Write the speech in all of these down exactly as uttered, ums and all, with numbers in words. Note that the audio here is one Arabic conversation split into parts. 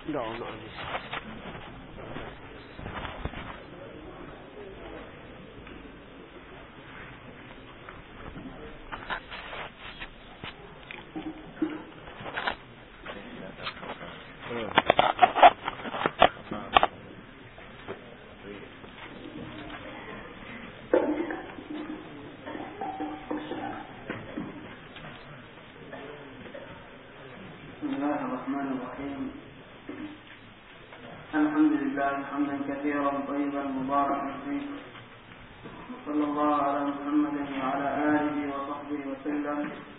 لا ما عندي. بسم الله الرحمن الرحيم. الحمد لله حمدا كثيرا طيبا مباركا فيه، وصلى الله على محمد وعلى آله وصحبه وسلم.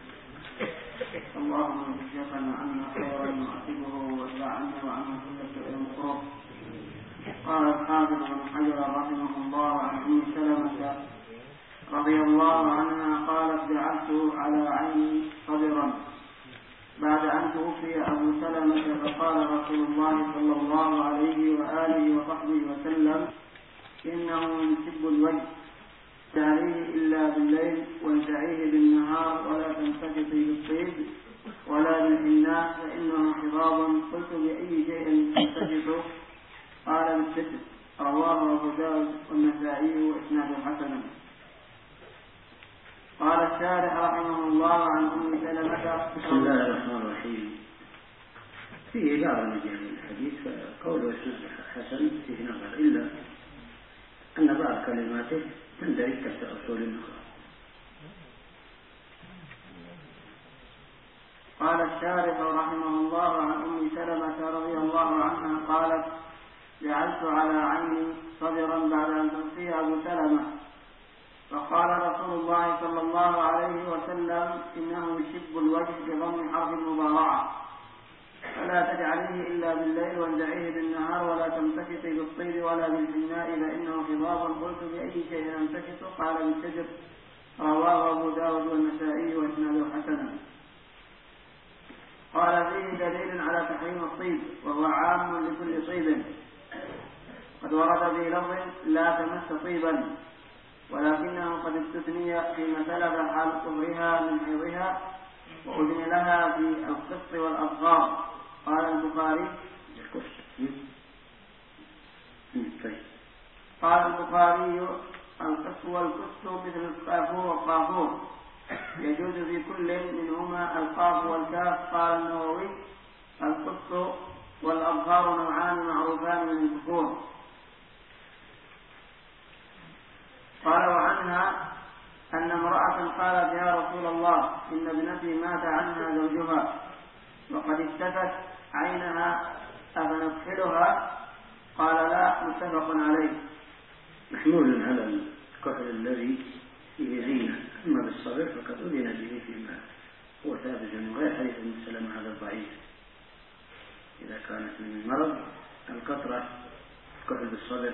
اللهم اجعلنا عنا خيرا نعتبه وادفع عنا وعنا كل سوء مكروه. قال الحافظ بن حجر رحمه الله عن ام سلمة رضي الله عنها قالت: جعلت على عيني صبرا بعد أن توفي أبو سلمة، فقال رسول الله صلى الله عليه وآله وصحبه وسلم: إنه يسب الوجه، تعريه إلا بالليل وانتعيه بالنهار، ولا تمسكي بالطيب ولا بالحناء فإنه حضاب. قلت: بأي شيء تمسكت؟ قال: بالستر. رواه أبو داود والنسائي وإسناد حسن. قال الشارح رحمه الله عن أم سلمة: بسم الله الرحمن الرحيم. فيه بعض مجال الحديث، فقوله حسن فيه نظر، إلا أن بعض كلماته تندرج تحت أصول أخرى. قال الشارح رحمه الله عن أم سلمة رضي الله عنها قالت: جعلت على عيني صبرا بعد أن توفي أبو سلمة، فقال رسول الله صلى الله عليه وسلم: إنه يشب الوجه بضم حرف المضارعة، فلا تجعليه إلا بالليل وانزعيه بالنهار، ولا تمتكتي بالطيب ولا بالحناء فإنه حضاب. قلت: بأي شيء امتكت؟ قال: بالشجر. رواه أبو داود والنسائي وإسناده حسن. قال: فيه دليل على تحريم الطيب، وهو عام لكل طيب، قد ورد في لفظ: لا تمس طيبا، ولكنه قد استثني فيما سلف حال طهرها من حيضها، وأذن لها في القسط والأصغار. قال البخاري: قال البخاري: القسط والقسط مثل الكافور والقافور، يجوز في كل منهما القاف والكاف. قال النووي: القسط والأصغار نوعان معروفان من الكفور. قال: وعنها أن امرأة قالت: يا رسول الله، إن ابنتي مات عنها زوجها وقد اشتكت عينها، أفنكحلها؟ قال: لا. متفق عليه. محمول على الكحل الذي فيه زينة، أما بالصبر فقد أذن به فيما هو ثابت من غير حديث ابن سلمة هذا الضعيف. إذا كانت من المرض القطرة الكحل بالصبر،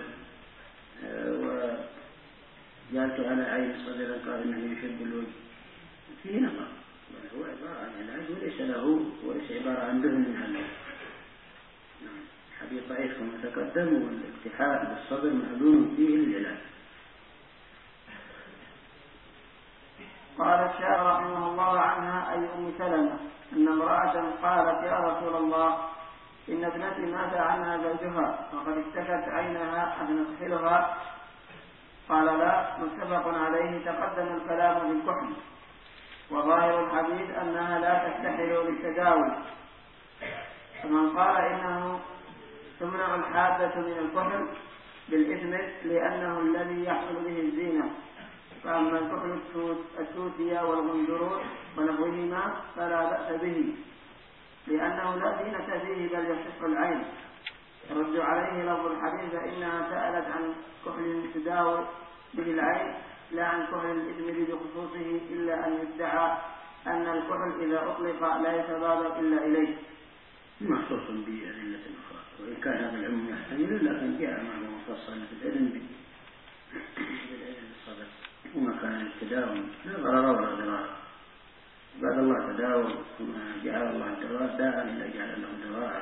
وجعلت على عين صدرا قال إنه يحب الوجه، فيه نظر، بل هو عبارة عن علاج وليس له وليس عبارة عن دهن من علاج. حديث ضعيف كما تقدم، والاكتحال بالصدر معلوم فيه للعلاج. قال الشيخ رحمه الله عنها أي أم سلمة أن امرأة قالت: يا رسول الله، إن ابنتي مات عنها زوجها وقد اشتكت عينها، أفنكحلها؟ قال: لا. متفق عليه. تقدم الكلام بالكحل، وظاهر الحديث أنها لا تكتحل للتداوي، فمن قال إنه تمنع الحادة من الكحل بالإثم لأنه الذي يحصل به الزينة، فأما الكحل التوتية والغندرون ونحوهما فلا بأس به لأنه لا زينة فيه بل يصح العين. يرد عليه لفظ الحديث: فإنها سألت عن كحل تداوي به العين لا عن كحل الإثم بخصوصه، إلا أن يدعى أن الكحل إذا أطلق لا يتبادر إلا إليه. مخصوص بأدلة أخرى، وإن كان هذا العلم يحتمل، لكن جاء معه مفصل في العلم بالعلم الصدر، وما كان التداوي لا ضرر ولا ضرار. بعد الله تداوى، وما جعل الله الدواء داء إلا جعل له دواء.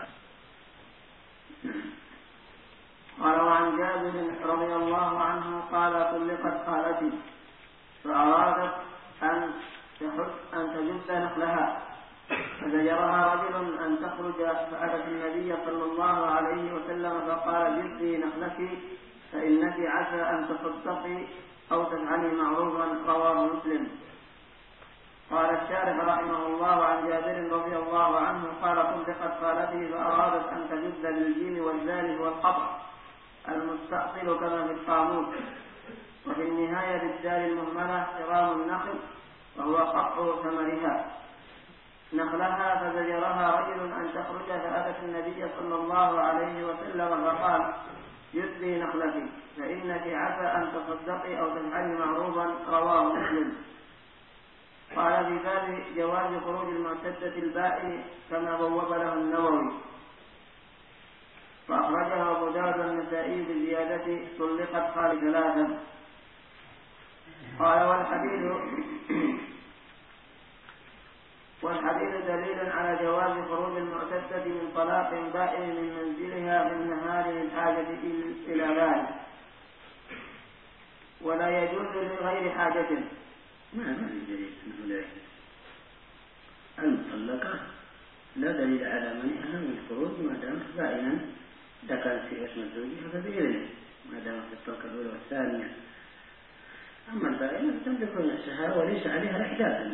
قال: وعن جابر رضي الله عنه قال: طلقت خالتي فأرادت أن تحد أن تجد نخلها، فزجرها رجل أن تخرج فأتت النبي صلى الله عليه وسلم فقال جزي نخلك فإنك عسى أن تصدقي أو تفعلي معروفا. رواه مسلم. قال الشارح رحمه الله عن جابر رضي الله عنه قال طلقت خالته فأرادت أن تجد بالجيم والذال والقطع المستأصل كما في القاموس، وفي النهاية بالدال المهملة حرام النخل وهو قطع ثمرها نخلها. فزجرها رجل أن تخرج فأتت النبي صلى الله عليه وسلم فقال يسلي نخلك فإنك عسى أن تصدقي أو تفعلي معروفا. رواه مسلم. قال في باب جواز خروج المعتدة البائن كما بوب له النووي، فأخرجه أبو داود النسائي بزيادة طلقت خال ثلاثا. قال والحديث والحديث دليل على جواز خروج المعتدة من طلاق بائن من منزلها في النهار للحاجة إلى ذلك، ولا يجوز لغير حاجة. ما ما في دليل أنه لا يجوز. المطلقة لا دليل على منعها من الخروج ما دامت بائنا، إذا كانت في اسم زوجها فبإذنه ما دامت في الطلقة الأولى والثانية. أما البائنة فتملك نفسها وليس عليها إحداثا.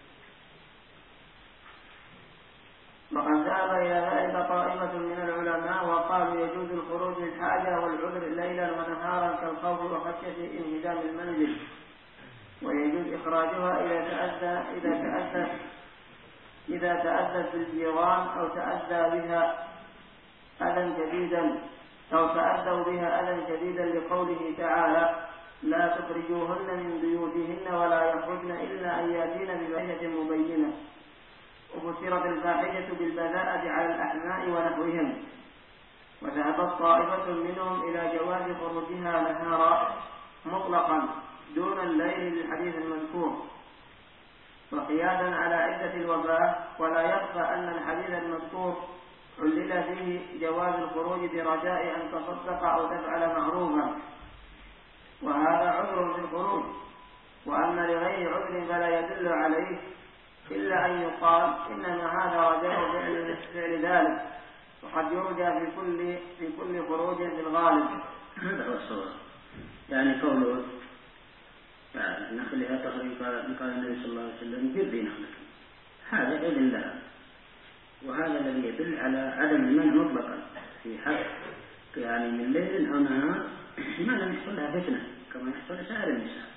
وقد ذهب إلى ذلك طائفة من العلماء وقالوا يجوز الخروج للحاجة والعذر ليلا ونهارا كالخوف وخشية انهدام المنزل، ويجوز إخراجها إذا تأذى إذا تأذى إذا تأذت بالجيران أو تأذى بها أذى شديدا أو تأذوا بها أذى شديدا لقوله تعالى لا تخرجوهن من بيوتهن ولا يخرجن إلا أن يأتين بفاحشة مبينة. وفسرت الفاحشة بالبذاءة على الأحماء ونحوهم. وذهبت طائفة منهم إلى جواز خروجها نهارا مطلقا دون الليل للحديث المذكور وقياسا على عدة الوفاة. ولا يخفى أن الحديث المذكور علل فيه جواز الخروج برجاء أن تصدق أو تفعل معروفا، وهذا عذر في الخروج. وأما لغير عذر فلا يدل عليه إلا أن يقال إنما هذا رجاء فعل ذلك، وقد يرجى في كل في كل خروج في الغالب. هذا هو الصواب. يعني قوله يعني نخلها تخرج قال النبي صلى الله عليه وسلم جردي نخلك، هذا إذن لها، وهذا الذي يدل على عدم المنع مطلقا في حق يعني من ليل أو نهار ما لم يحصل لها فتنة كما يحصل لسائر النساء،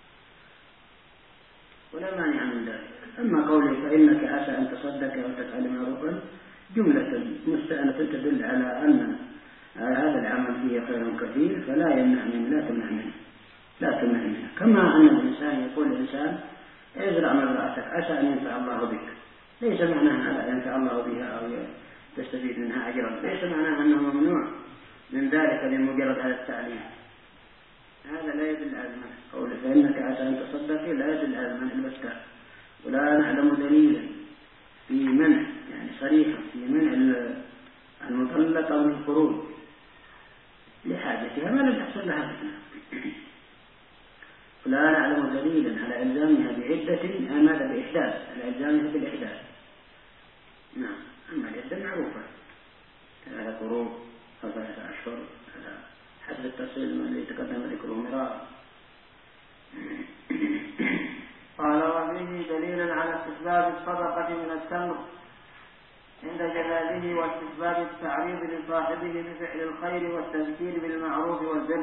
ولا مانع من ذلك. أما قوله فإنك عسى أن تصدق أو تفعل معروفا جملة مستأنة تدل على أن هذا العمل فيه خير كثير، فلا يمنع منه لا تمنع منه لا تمنع منه. كما أن الإنسان يقول الإنسان ازرع مزرعتك عسى أن ينفع الله بك، ليس معناه هذا ينفع الله بها أو تستفيد منها أجرا، ليس معناه أنه ممنوع من ذلك لمجرد هذا التعليم، هذا لا يدل على المنع. قوله فإنك عسى أن تصدقي لا يدل على المنع البتة، ولا نعلم دليلا في منع يعني صريحا في منع المطلقة من الخروج لحاجتها ما لم يحصل لها فتنة، ولا نعلم دليلا على إلزامها بعدة ماذا بإحداث على إلزامها بالإحداث. نعم. أما العدة معروفة هذا قروء أو ثلاثة أشهر هذا حسب التفصيل الذي تقدم ذكره مرارا. قال وفيه دليل على استحباب الصدقة من التمر عند جلابه واستحباب التعريض لصاحبه بفعل الخير والتذكير بالمعروف والبر.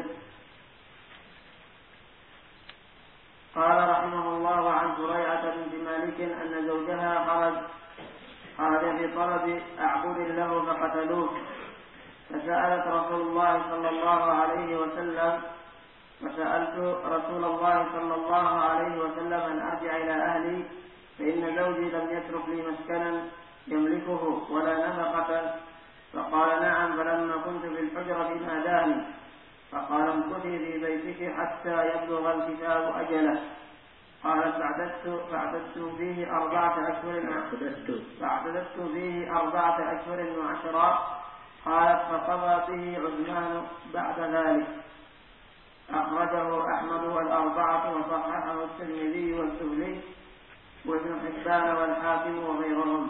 قال رحمه الله عن ثريعة بنت مالك أن زوجها خرج خرج في طلب أعبد له فقتلوه، فسألت رسول الله صلى الله عليه وسلم فسألت رسول الله صلى الله عليه وسلم أن أرجع إلى أهلي فإن زوجي لم يترك لي مسكنا يملكه ولا نفقة، فقال نعم. فلما كنت في الحجرة ناداني فقال امكثي في بيتك حتى يبلغ الكتاب أجله. قالت فاعتدت فاعتدت فيه أربعة أشهر فاعتدت فيه أربعة أشهر وعشرة. قالت فقضى به عثمان بعد ذلك. أخرجه أحمد والأربعة وصححه الترمذي والسهلي وابن حبان والحاكم وغيرهم.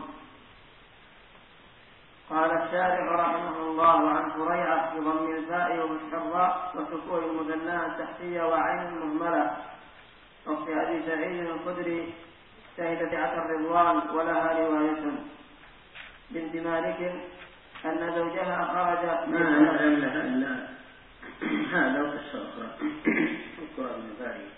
قال الشارح رحمه الله عن فريعة بضم الفاء وبالحراء وسكون المثنى التحتية وعين مهملة. وفي أبي سعيد الخدري شهدت عشر الرضوان ولها رواية بنت مالك أن زوجها خرج ما نعلم لها إلا هذا وقصة أخرى القرآن المفاري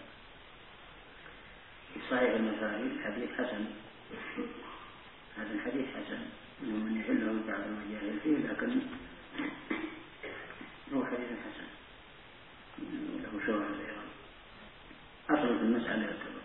في صحيح المفاري الحديث حسن. هذا الحديث حسن من يحله بعض المجاهل فيه لكن هو حديث حسن له شواهد أيضا. أصل في المسألة يعتبر.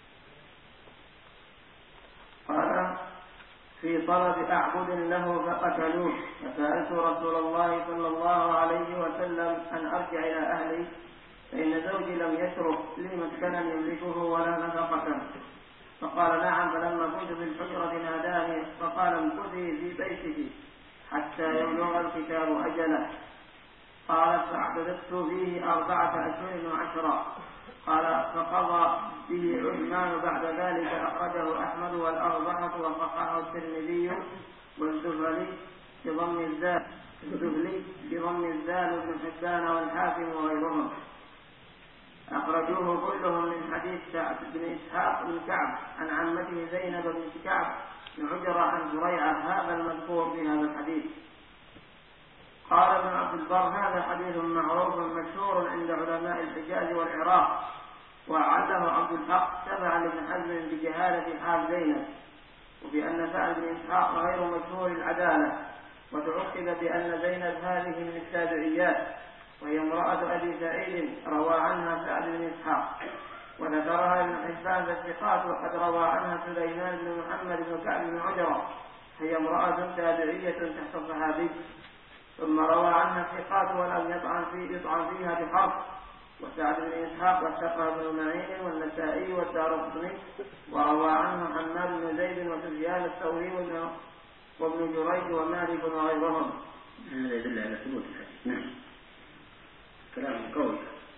قال في طلب أعبد له فقتلوه فسألت رسول الله صلى الله عليه وسلم أن أرجع إلى أهلي فإن زوجي لم يترك لي مسكنا يملكه ولا نفقة. فقال نعم. فلما كنت في الحجرة ناداني فقال امكثي في بيته حتى يبلغ الكتاب أجله. قالت فاعتدت فيه أربعة أشهر وعشرة. قال فقضى به عثمان بعد ذلك. أخرجه أحمد والأربعة وصححه الترمذي والزهري بضم الزال الزهري بضم الزال وابن حبان والحاكم وغيرهم. أخرجوه كلهم من حديث سعد بن إسحاق بن كعب عن عمته زينب بن كعب بن عجرة عن فريعة هذا المذكور في هذا الحديث. قال ابن عبد البر هذا حديث معروف مشهور عند علماء الحجاز والعراق، وأعله عبد الحق تبعا لابن حزم بجهالة حال زينب، وبأن سعد بن إسحاق غير مشهور العدالة، وتعقب بأن زينب هذه من التابعيات وهي امرأة أبي سعيد روى عنها سعد بن إسحاق، وذكرها ابن حبان في الثقات وقد روى عنها سليمان بن محمد بن كعب بن عجرة هي امرأة تابعية تحت الصحابي. ثم روى عنها الثقات ولم يطعن في يطعن فيها بحرف. وسعد بن إسحاق وثقه بن معين والنسائي والدارقطني، وروى عنه حماد بن زيد وسفيان الثوري وابن جريج ومالك وغيرهم. هذا يدل على ثبوت الحديث. نعم كلام قوي.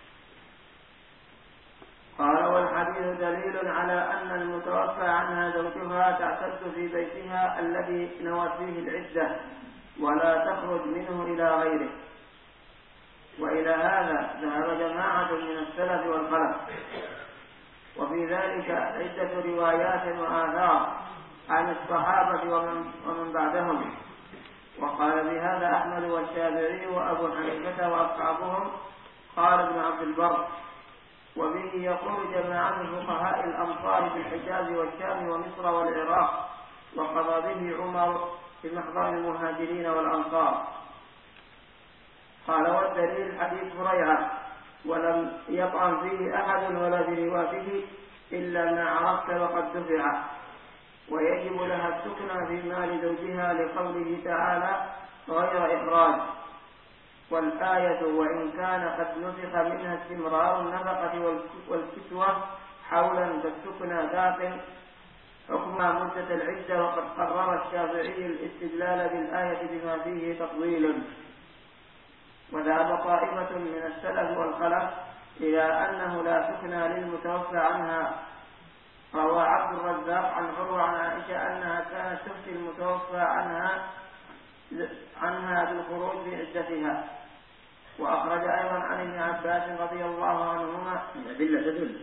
قال والحديث دليل على أن المتوفى عنها زوجها تعتد في بيتها الذي نوت فيه العدة ولا تخرج منه إلى غيره. وإلى هذا ذهب جماعة من السلف والخلف، وفي ذلك عدة روايات وآثار عن الصحابة ومن, ومن بعدهم. وقال بهذا أحمد والشافعي وأبو حنيفة وأصحابهم. قال ابن عبد البر وبه يقول جماعة فقهاء الأمصار في الحجاز والشام ومصر والعراق، وقضى به عمر في محضر المهاجرين والأنصار. قال والدليل حديث فريعة ولم يطعن فيه أحد ولا في رواته إلا ما عرفت وقد دفع، ويجب لها السكنى في مال زوجها لقوله تعالى غير إخراج. والآية وإن كان قد نسخ منها استمرار النفقة والكسوة حولا فالسكنى باق حكم مدة العدة. وقد قرر الشافعي الاستدلال بالآية بما فيه تفضيل. وذهب طائفة من السلف والخلف إلى أنه لا سكنى للمتوفى عنها. روى عبد الرزاق عن عروة عن عائشة أنها كانت تفتي المتوفى عنها عنها بالخروج في عدتها. وأخرج أيضا عن ابن عباس رضي الله عنهما. الأدلة تدل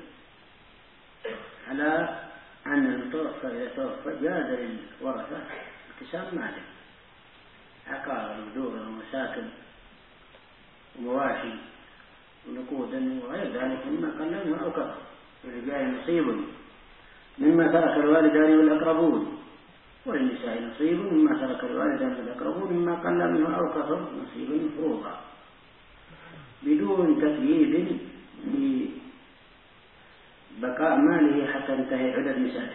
على أن المتوفى إذا توفى جاز للورثة اقتسام ماله، عقار ودور ومساكن ومواشي ونقودا وغير ذلك مما قل منه أو كثر، وللرجال نصيب مما ترك الوالدان والأقربون، وللنساء نصيب مما ترك الوالدان والأقربون مما قل منه أو كثر نصيب مفروضا بدون تكييف لبقاء ماله حتى ينتهي عدد نسائه.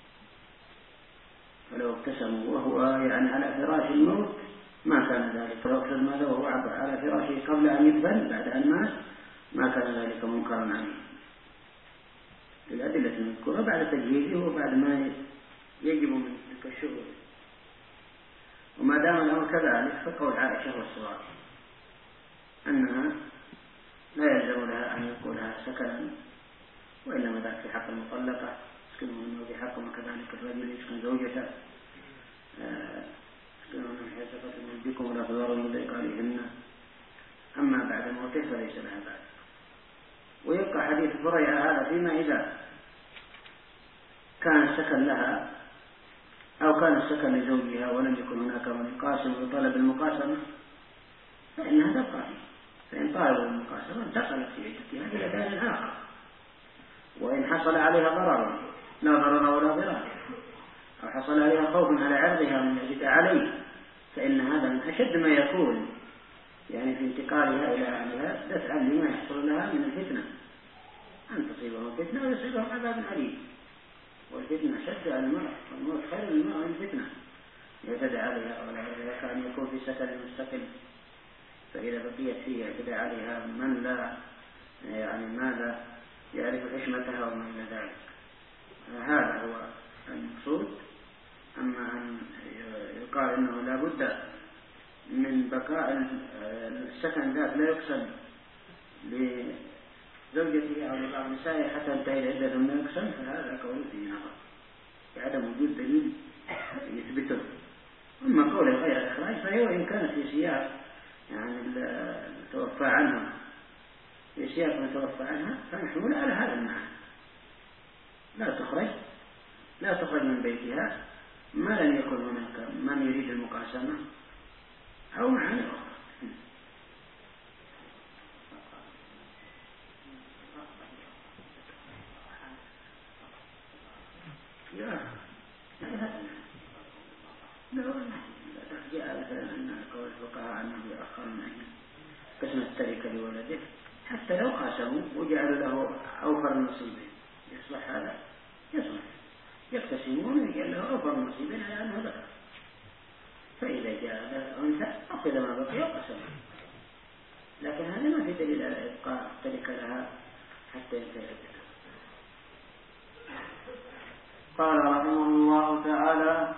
فلو اقتسموا وهو يعني على فراش الموت ما كان ذلك، فلو اقتسم ماذا وهو على فراشه قبل أن يدفن بعد أن مات ما كان ذلك منكرا عليه. الأدلة المذكورة بعد تجهيزه وبعد ما يجب من تلك الشغل. وما دام الأمر كذلك فقول عائشة والصواب أنها لا يلزم لها أن يقولها سكنا، وإنما ذلك في حق المطلقة يسكنون من موت حقهم وكذلك الرجل يسكن زوجته يسكنون من حيث سكنتم من بكم ولا تضرون ضيق عليهن أما بعد موته فليس لها بعد. ويبقى حديث فريعة هذا فيما إذا كان السكن لها أو كان السكن لزوجها ولم يكن هناك من يقاسم وطلب المقاسمة فإنها تبقى فيه. فإن طالبوا المقاسمة انتقلت في عدتها إلى دار آخر. وإن حصل عليها ضرر لا ضرر ولا ضرار أو حصل عليها خوف على عرضها من يجد عليه فإن هذا من أشد ما يكون يعني في انتقالها إلى أهلها دفعا لما يحصل لها من الفتنة أن تصيبهم فتنة ويصيبهم عذاب أليم. والفتنة شد على المرء والموت خير المرء من الفتنة يعتدى عليها أو لا كان يكون في سكن مستقل فإذا بقيت فيه اعتدى عليها من لا يعني ماذا يعرف حشمتها وما إلى ذلك. هذا هو المقصود. أما أن يقال إنه لا بد من بقاء السكن ذات لا يقسم لزوجته أو لبعض نسائه حتى انتهي العدة ثم يقسم فهذا قول فيه نظر بعدم وجود دليل يثبته. أما قوله غير الإخراج فهو إن كانت في سياق يعني المتوفى عنها في سياق المتوفى عنها فمحمول على هذا المعنى لا تخرج لا تخرج من بيتها ما لم يكن هناك من يريد المقاسمة أو معنى أخرى. لا لا جاء مثلا أن قول الفقهاء أنه يأخر من قسم التركة لولده حتى لو قاسموا وجعلوا له أوفر نصيبين يصلح هذا يصلح يقتسمون ويجعل له أوفر نصيبين على أنه ذكر. فإذا جاء أنثى أخذ ما بقي وقسم. لكن هذا ما في دليل على إبقاء التركة لها حتى ينتهي. قال رحمه الله تعالى: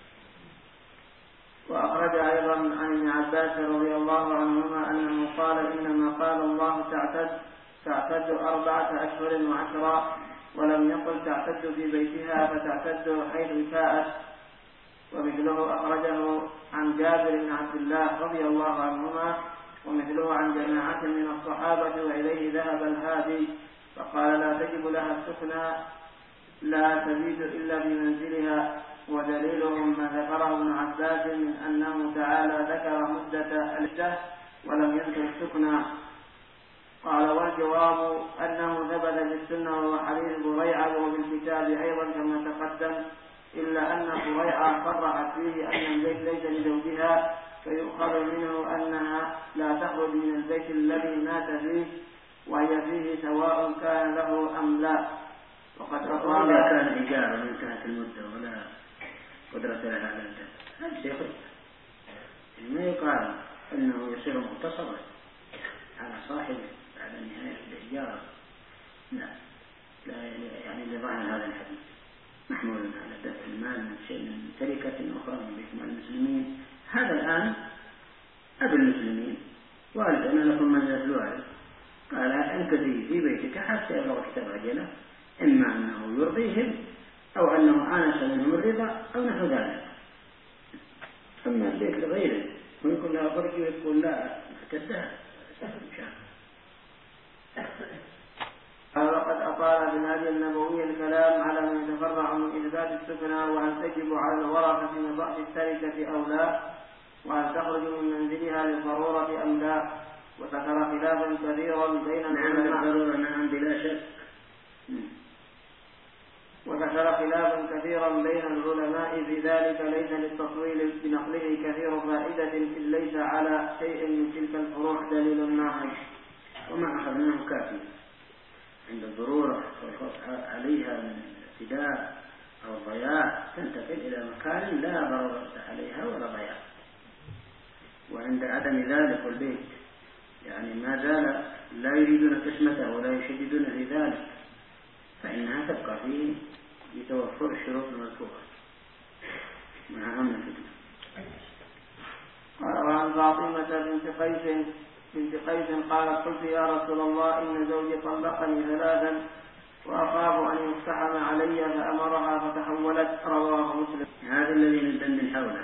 وأخرج أيضا عن ابن عباس رضي الله عنهما أنه قال: إنما قال الله تعتد تعتد أربعة أشهر وعشرا ولم يقل تعتد في بيتها فتعتد حيث شاءت. ومثله أخرجه عن جابر بن عبد الله رضي الله عنهما ومثله عن جماعة من الصحابة وإليه ذهب الهادي فقال: لا تجب لها السكنى لا تبيت إلا في منزلها. ودليلهم ما ذكره ابن عباس من أنه تعالى ذكر مدة العدة ولم يذكر السكنى. قال: والجواب أنه ثبت في السنة وهو حديث بريعة وفي الكتاب أيضا كما تقدم، إلا أن بريعة صرحت فيه أن البيت ليس لزوجها فيؤخذ منه أنها لا تخرج من البيت الذي مات فيه وهي فيه سواء كان له أم لا. وقد أطال كان إجارة وانتهت المدة ولا قدرة لها على الدم هذا شيء خير. ما يقال أنه يصير مقتصرا على صاحبه بعد نهاية الإجارة لا لا يعني لظاهر هذا الحديث محمول على دفع المال من شيء من تركة أخرى من بيت مال المسلمين. هذا الآن أبو المسلمين والد أنا لكم منزلة الوالد قال: انكثي في بيتك حتى يبلغ كتاب عجلة إما أنه يرضيهم أو أنه آنس منهم الرضا أو نحو ذلك. أما البيت لغيره ويقول لا أخرج ويقول لا اعتدها وقد أطال في الهدي النبوي الكلام على من يتفرع من إثبات السكنى وهل تجب على الورثة من ضعف التركة أو لا وهل تخرج من منزلها للضرورة أم لا. وذكر خلافا كثيرا بين العلماء نعم بلا شك وذكر خلافا كثيرا بين العلماء في ذلك ليس للتطويل بنقله كثير فائدة إذ ليس على شيء من تلك الفروع دليل ناقض. وما أخذناه كافي عند الضرورة والخوف عليها من الاعتداء أو الضياع تنتقل إلى مكان لا ضرورة عليها ولا ضياع. وعند عدم ذلك والبيت يعني ما زال لا يريدون قسمته ولا يشددون في ذلك فإنها تبقى فيه بتوفر الشروط المذكورة مع أمن الفتنة. وعن فاطمة بنت قيس بنت قيس قالت: قلت يا رسول الله إن زوجي طلقني ثلاثا وأخاف أن يقتحم علي فأمرها فتحولت. رواه مسلم. هذا الذي ندندن حوله.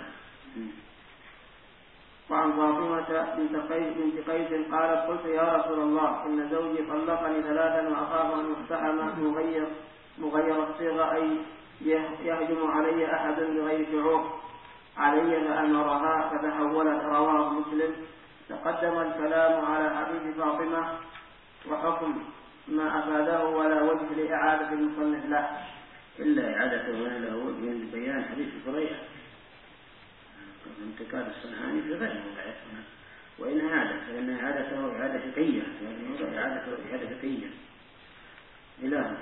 وعن فاطمة بنت قيس بنت قيس قالت قلت يا رسول الله إن زوجي طلقني ثلاثا وأخاف أن يقتحم مغير مغير الصيغة أي يهجم علي أحد بغير شعور علي فأمرها فتحولت. رواه مسلم. تقدم الكلام على حديث فاطمة وحكم ما أفاده ولا وجه لإعادة المصنف له إلا إعادته له وجه لبيان حديث فريحة انتقال الصنعاني في غير موضعه هنا، وإن إعادة فإن إعادته إعادة فقهية، يعني موضع إعادته إعادة فقهية إلى هنا.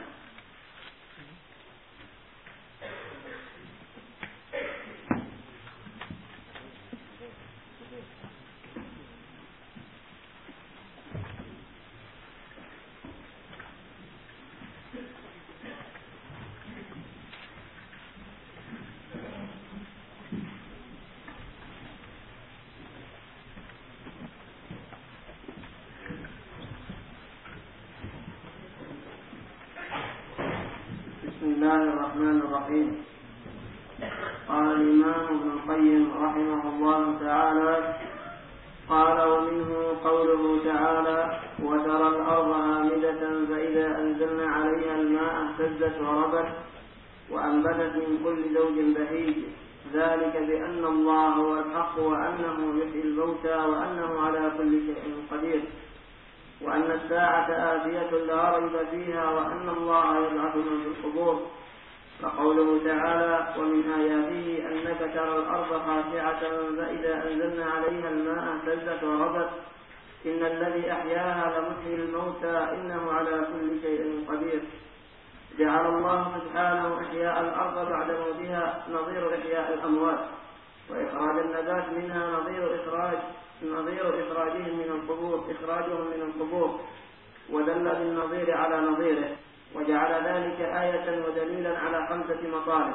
بسم الله الرحمن الرحيم. قال الإمام ابن القيم رحمه الله تعالى قال ومنه قوله تعالى وترى الأرض هامدة فإذا أنزلنا عليها الماء اهتزت وربت وأنبتت من كل زوج بهيج ذلك بأن الله هو الحق وأنه يحيي الموتى وأنه على كل شيء قدير وأن الساعة آتية لا ريب فيها وأن الله يبعث من في القبور. وقوله تعالى ومن آياته أنك ترى الأرض خاشعة فإذا أنزلنا عليها الماء اهتزت وربت إن الذي أحياها لمحيي الموتى إنه على كل شيء قدير. جعل الله سبحانه إحياء الأرض بعد موتها نظير إحياء الأموات وإخراج النبات منها نظير إخراج نظير إخراجهم من القبور إخراجهم من القبور ودل بالنظير على نظيره وجعل ذلك آية ودليلا على خمسة مطالب.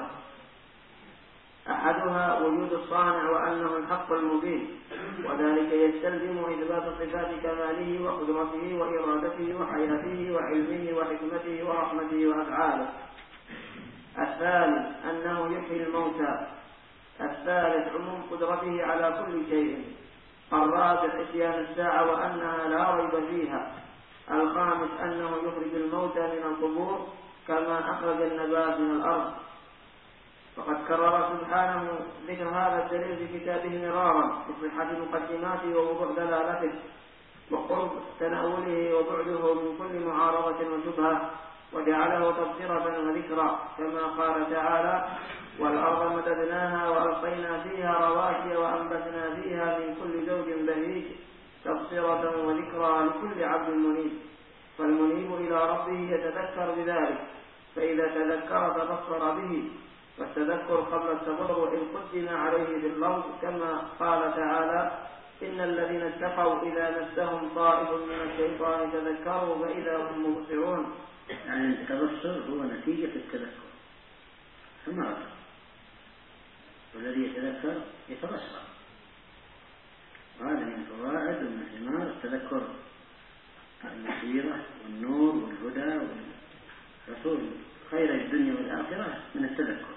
أحدها وجود الصانع وأنه الحق المبين وذلك يستلزم إثبات صفات كماله وقدرته وإرادته وحياته وعلمه وحكمته ورحمته وأفعاله. الثاني أنه يحيي الموتى. الثالث عموم قدرته على كل شيء. الرابع إتيان الساعة وأنها لا ريب فيها. الخامس أنه يخرج الموتى من القبور كما أخرج النبات من الأرض. وقد كرر سبحانه ذكر هذا الدليل في كتابه مرارا بصحة مقدماته ووضوح دلالته وقرب تناوله وبعده من كل معارضة وشبهة وجعله تبصرة وذكرى كما قال تعالى والأرض مددناها وألقينا فيها رواسي وأنبتنا فيها من كل زوج بهيج تبصرة وذكرى لكل عبد منيب. فالمنيب إلى ربه يتذكر بذلك فإذا تذكر تبصر به والتذكر قبل التضرع إن قدم عليه باللفظ كما قال تعالى إن الذين اتقوا إذا مسهم طائف من الشيطان تذكروا فإذا هم مبصرون. يعني التبصر هو نتيجة التذكر ثم رجع والذي يتذكر يتبصر وهذا من فوائد ومن ثمار التذكر البصيرة والنور والهدى والرسول خير الدنيا والآخرة من التذكر.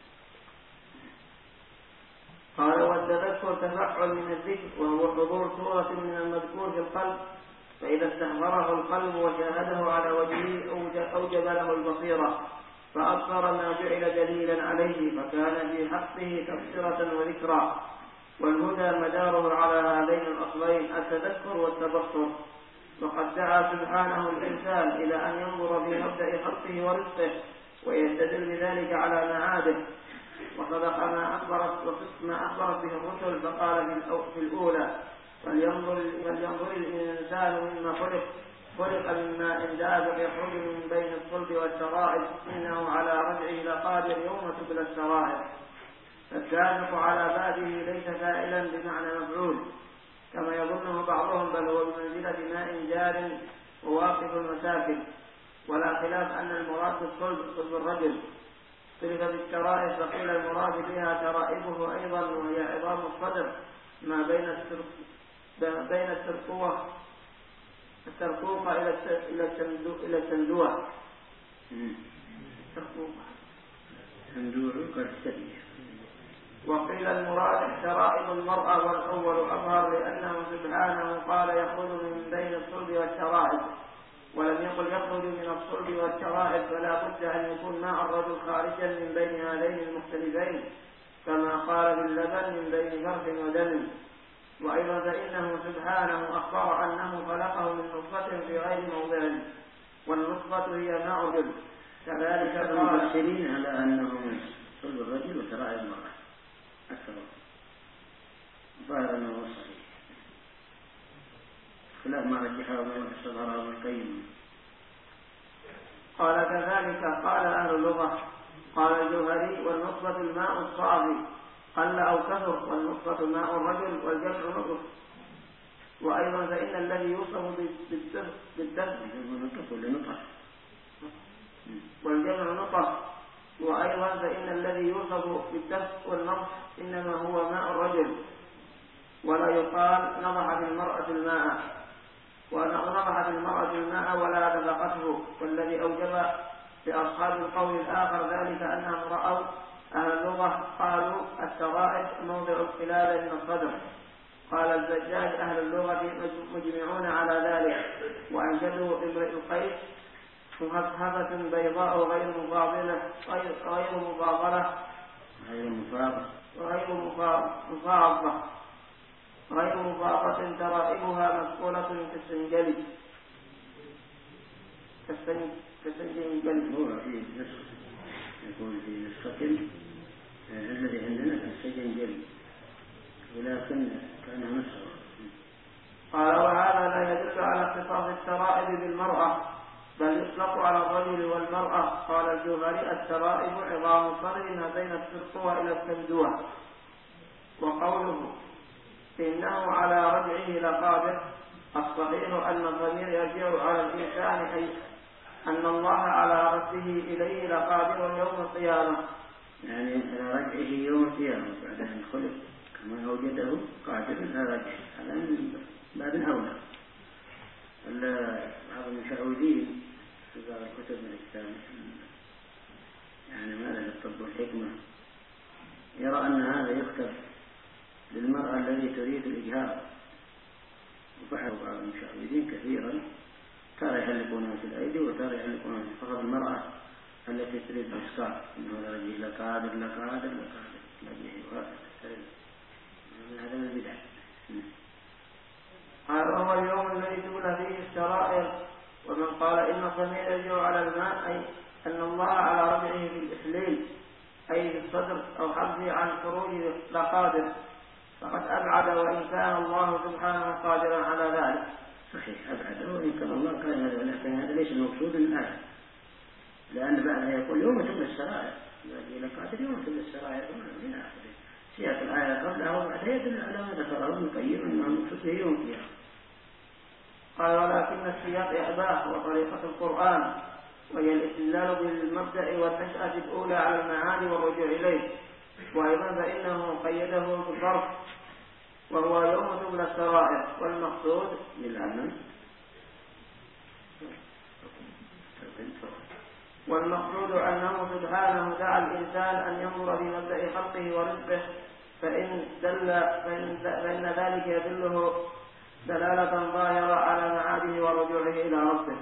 قال والتذكر تفعل من الذكر وهو حضور صورة من المذكور في القلب فإذا استحضره القلب وشاهده على وجهه أوجب له البصيرة فأبصر ما جعل دليلا عليه فكان في حقه تبصرة وذكرى. والهدى مداره على هذين الأصلين التذكر والتبصر. وقد دعا سبحانه الإنسان إلى أن ينظر في مبدأ خلقه ورزقه ويستدل بذلك على معاده وصدق ما أخبرت وصدق ما أخبرت به الرسل فقال في الأولى فلينظر الإنسان مما خلق خلق من ماء دافق يخرج من بين الصلب والترائب إنه على رجعه لقادر يوم تبلى السرائر. فالدافق على بابه ليس فاعلا بمعنى مفعول كما يظنه بعضهم بل هو بمنزلة ماء جار وواقف المساكن ولا خلاف أن المراد بالصلب صلب الرجل. صرف بالترائب فقيل المراد بها ترائبه أيضا وهي عظام الصدر ما بين بين الترقوة الترقوقة إلى التندوة وقيل المراد شرائط المرأة والأول أظهر لأنه سبحانه قال يخرج من بين الصلب والشرائط، ولم يقل يخرج من الصلب والشرائط، فلا بد أن يكون ماء الرجل خارجا من بين هذين المختلفين كما قال باللبن من بين فرث ودم. وأيضا فإنه سبحانه أخبر أنه خلقه من نطفة في غير موضعه، والنطفة هي ماء الرجل. كذلك قال المفسرين على أنه من صلب الرجل وشرائط المرأة أكثر، ظاهر أنه صحيح خلاف ما رجحه من الصدر أو القيم. قال كذلك قال أهل اللغة. قال الجوهري والنطفة الماء الصافي قل أو كثر، والنطفة ماء الرجل والجمع نطف. وأيضا فإن الذي يوصف بالدفء والجمع نطف. وأيضا فإن الذي يوصف بالدفء والنطف إنما هو ماء الرجل، ولا يقال نضحت المرأة الماء ونضحت المرأة الماء ولا دفقته. والذي أوجب لأصحاب القول الآخر ذلك أنهم رأوا أهل اللغة قالوا الشرائط موضع القلادة من الصدر. قال الزجاج أهل اللغة مجمعون على ذلك، وأنشدوا امرئ القيس مهفهفة بيضاء غير مفاضلة غير مفاضلة غير مفاضة غير مفاضة غير مفاضة ترائبها مسؤولة كالسنجلي كالسنجلي. هو في نسخ يقول في نسخة الذي عندنا كالسنجلي، ولكن كان نسخة. قال وهذا لا يدل على اختصاص الترائب بالمرأة، بل يطلق على الرجل والمرأة. قال الجوهري الترائب عظام صدر ما بين الترقوة إلى التمدوة. وقوله إنه على رجعه لقادر، الصحيح أن الضمير يرجع على الإنسان، أي أن الله على رده إليه لقادر يوم القيامة، يعني على رجعه يوم القيامة بعد أن خلق كما وجده قادر على رجعه. هذا من باب أولى. بعض المشعوذين في بعض الكتب من الإسلام يعني ماذا للطب والحكمة يرى أن هذا يكتب للمرأة التي تريد الإجهاض، وفعلوا بعض المشعوذين كثيرا، ترى يحلقونها في الأيدي وترى يحلقونها فقط المرأة التي تريد الإسقاط، إنه لا رجل لا قادر لا قادر لا قادر لا به هذا من البدع. قال وهو اليوم الذي تبلى فيه السرائر. ومن قال إن الضمير يرجع على الماء أي أن الله على رجعه في الإحليل أي في الصدر أو حبسه عن خروجه لقادر، فقد أبعد وإن كان الله سبحانه قادرا على ذلك. صحيح أبعد وإن كان الله قادرا على ذلك، لكن هذا ليس المقصود من الآية، لأن بعدها يقول يوم تبلى السرائر، إلى قادر يوم تبلى السرائر من آخره. سياق الآية قبلها وبعدها يدل على ما ذكره ابن القيم أنه المقصود به يوم القيامة. قال ولكن السياق إعباء وطريقة القرآن، وهي الاستدلال بالمبدأ والنشأة الأولى على المعاني والرجوع إليه. وأيضا فإنه قيده بالظرف وهو يوم تبلى السرائر، والمقصود بالأمن والمقصود أنه سبحانه دعا الإنسان أن ينظر في مبدأ خلقه ورزقه، فإن, دل فإن, فإن ذلك يدله دلالة ظاهرة على معاده ورجوعه إلى ربه.